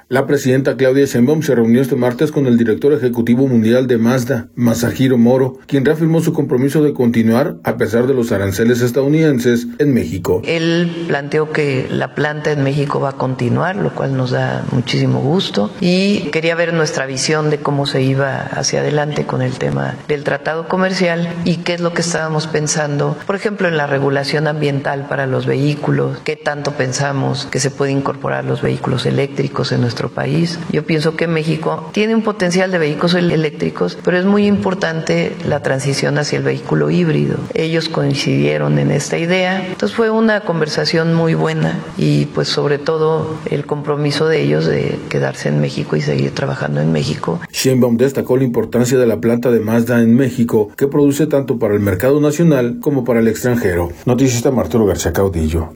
La presidenta Claudia Sheinbaum se reunió este martes con el director ejecutivo mundial de Mazda, Masahiro Moro, quien reafirmó su compromiso de continuar a pesar de los aranceles estadounidenses en México. Él planteó que la planta en México va a continuar, lo cual nos da muchísimo gusto, y quería ver nuestra visión de cómo se iba hacia adelante con el tema del tratado comercial y qué es lo que estábamos pensando, por ejemplo, en la regulación ambiental para los vehículos, qué tanto pensamos que se puede incorporar los vehículos eléctricos en nuestro país. Yo pienso que México tiene un potencial de vehículos eléctricos, pero es muy importante la transición hacia el vehículo híbrido. Ellos coincidieron en esta idea, entonces fue una conversación muy buena y pues sobre todo el compromiso de ellos de quedarse en México y seguir trabajando en México. Sheinbaum destacó la importancia de la planta de Mazda en México, que produce tanto para el mercado nacional como para el extranjero. Noticias de Arturo García Caudillo.